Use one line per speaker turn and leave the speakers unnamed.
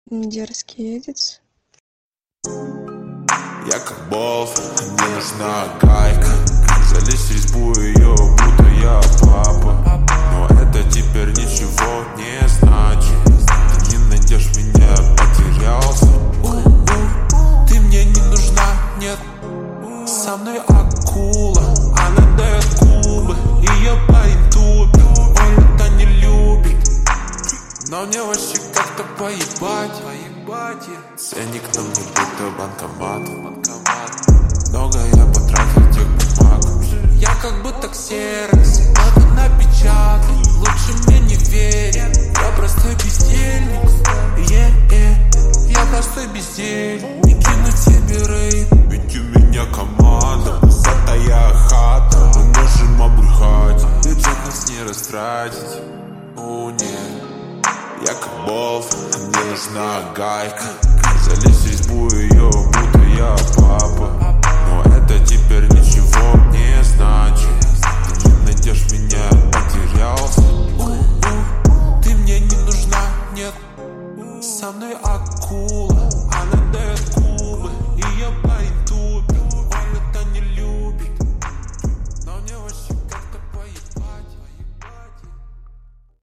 Дерзкий едец.
Я как болт, мне нужна гайка. Залезть в резьбу ее, будто я папа. Но это теперь ничего не значит. Ты не найдешь меня, потерялся. Ты мне не нужна, нет. Со мной акула, она дает губы. Ее парень тупит, он это не любит. Но мне вообще как-то поебать. Ценник на мне будто банкомат. Много я потратил тех бумаг. Я как будто ксерокс, надо напечатать. Лучше мне не верить. Я простой бездельник. Я простой бездельник. Не кину тебе рейд, ведь у меня команда. Высотая хата, мы можем обрыхать. Бюджет нас не растратить. О, нет. Я как болт, мне нужна гайка. Залезть в резьбу ее, будто я папа. Но это теперь ничего не значит. Ты не найдешь меня, потерялся. Ты мне не нужна, нет. Со мной